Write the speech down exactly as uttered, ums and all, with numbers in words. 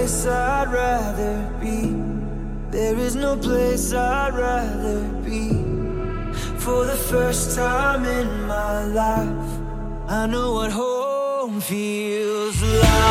place I'd rather be. There is no place I'd rather be. For the first time in my life, I know what home feels like.